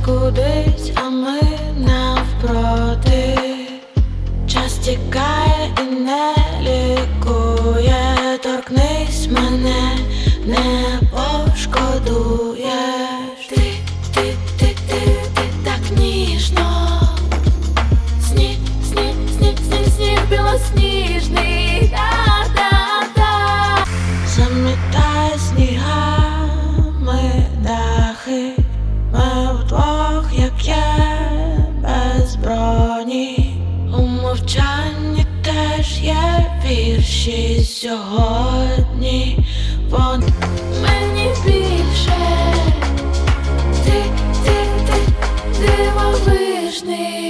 кудись, а ми навпроти. Час тікає і не лікує. Торкнись мене, не пошкодуєш. Ти так ніжно. Сніг білосніжний, та-та-та. Замітає снігами дахи. Ми вдвох, як є, без броні. У мовчанні теж є вірші сьогодні. Мені більше ти дивовижний.